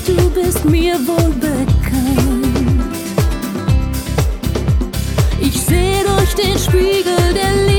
du bist mir wohl bekannt. Ich seh durch den Spiegel der Liebe